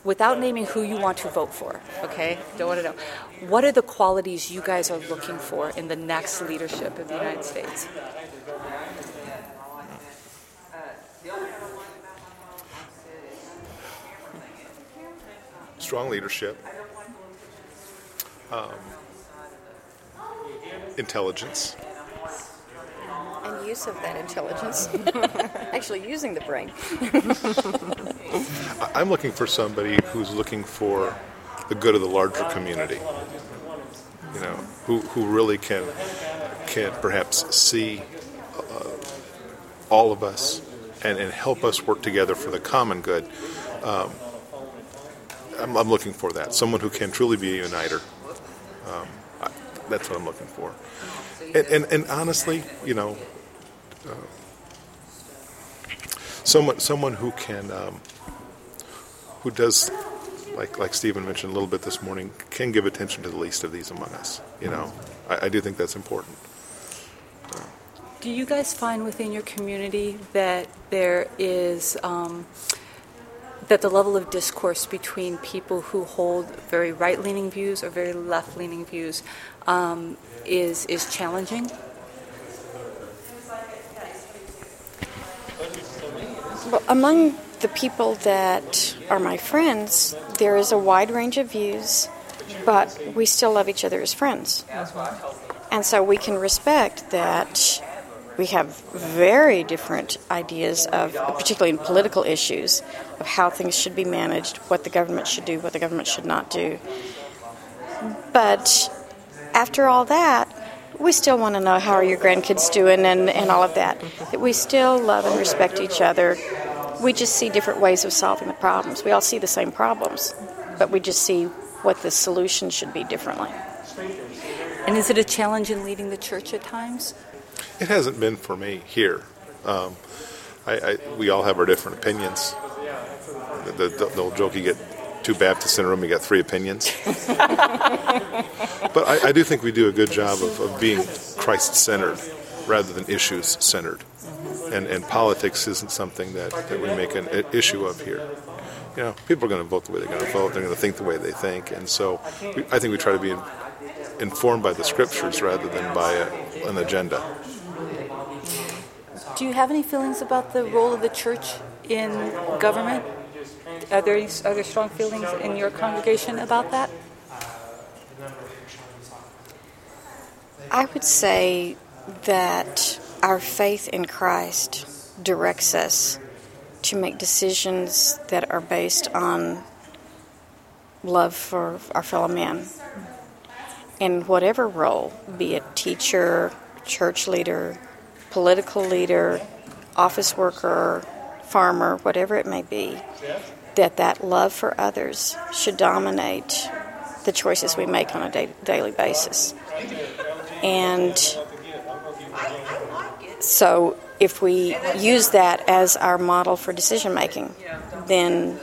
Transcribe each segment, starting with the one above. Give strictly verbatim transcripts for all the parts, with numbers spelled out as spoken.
without naming who you want to vote for, okay? Don't want to know. What are the qualities you guys are looking for in the next leadership of the United States? Strong leadership, um, intelligence, and use of that intelligence. Actually using the brain. I'm looking for somebody who's looking for the good of the larger community. You know, who who really can can perhaps see uh, all of us and, and help us work together for the common good. Um, I'm, I'm looking for that. Someone who can truly be a uniter. Um, I, that's what I'm looking for. And, and, and honestly, you know, uh, someone someone who can, um, who does, like like Stephen mentioned a little bit this morning, can give attention to the least of these among us. You know, I, I do think that's important. Uh, Do you guys find within your community that there is um, that the level of discourse between people who hold very right-leaning views or very left-leaning views um, is is challenging? Well, among the people that are my friends, there is a wide range of views, but we still love each other as friends. And so we can respect that we have very different ideas of, particularly in political issues, of how things should be managed, what the government should do, what the government should not do. But after all that, we still want to know how are your grandkids doing and, and all of that. That we still love and respect each other. We just see different ways of solving the problems. We all see the same problems, but we just see what the solution should be differently. And is it a challenge in leading the church at times? It hasn't been for me here. Um, I, I, we all have our different opinions. The, the, the old joke, you get two Baptists in a room, you got three opinions. But I, I do think we do a good job of, of being Christ-centered rather than issues-centered. And, and politics isn't something that, that we make an issue of here. You know, people are going to vote the way they're going to vote. They're going to think the way they think. And so we, I think we try to be in, informed by the scriptures rather than by a, an agenda. Do you have any feelings about the role of the church in government? Are there, are there strong feelings in your congregation about that? I would say that our faith in Christ directs us to make decisions that are based on love for our fellow man. In whatever role, be it teacher, church leader, political leader, office worker, farmer, whatever it may be, that that love for others should dominate the choices we make on a da- daily basis. And so if we use that as our model for decision making, then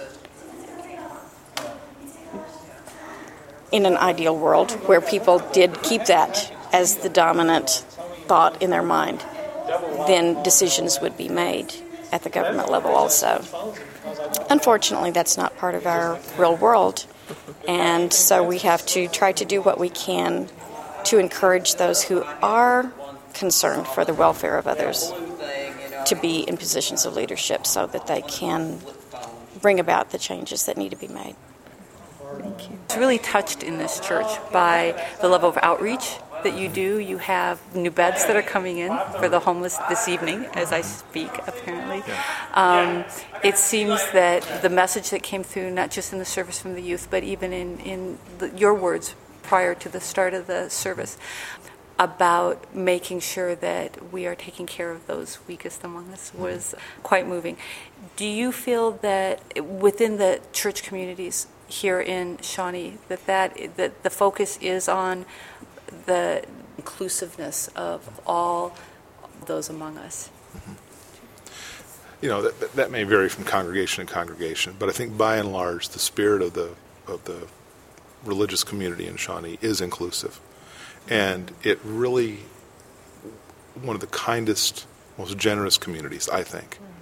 in an ideal world where people did keep that as the dominant thought in their mind, then decisions would be made at the government level also. Unfortunately, that's not part of our real world, and so we have to try to do what we can to encourage those who are concerned for the welfare of others to be in positions of leadership so that they can bring about the changes that need to be made. Thank you. It's really touched in this church by the level of outreach that you do. You have new beds that are coming in for the homeless this evening as I speak, apparently. Um, it seems that the message that came through, not just in the service from the youth, but even in, in the, your words prior to the start of the service, about making sure that we are taking care of those weakest among us, was quite moving. Do you feel that within the church communities here in Shawnee, that, that, that the focus is on the inclusiveness of all those among us? Mm-hmm. You know, that, that may vary from congregation to congregation, but I think by and large the spirit of the of the religious community in Shawnee is inclusive. And it really, one of the kindest, most generous communities, I think.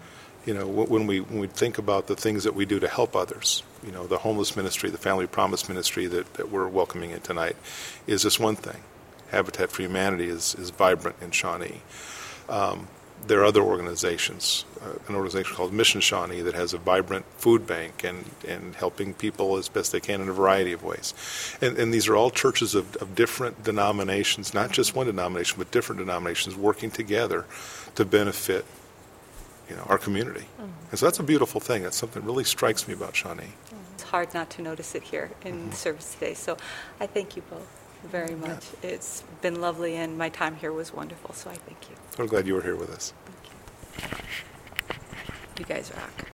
You know, wh- when we when we think about the things that we do to help others, you know, the homeless ministry, the Family Promise ministry that, that we're welcoming in tonight is just one thing. Habitat for Humanity is, is vibrant in Shawnee. Um, there are other organizations, uh, an organization called Mission Shawnee that has a vibrant food bank and, and helping people as best they can in a variety of ways. And, and these are all churches of, of different denominations, not just one denomination, but different denominations working together to benefit, you know, our community. Mm-hmm. And so that's a beautiful thing. That's something that really strikes me about Shawnee. It's hard not to notice it here in mm-hmm. the service today. So I thank you both very much. Yeah. It's been lovely, and my time here was wonderful, so I thank you. I'm glad you were here with us. Thank you. You guys rock.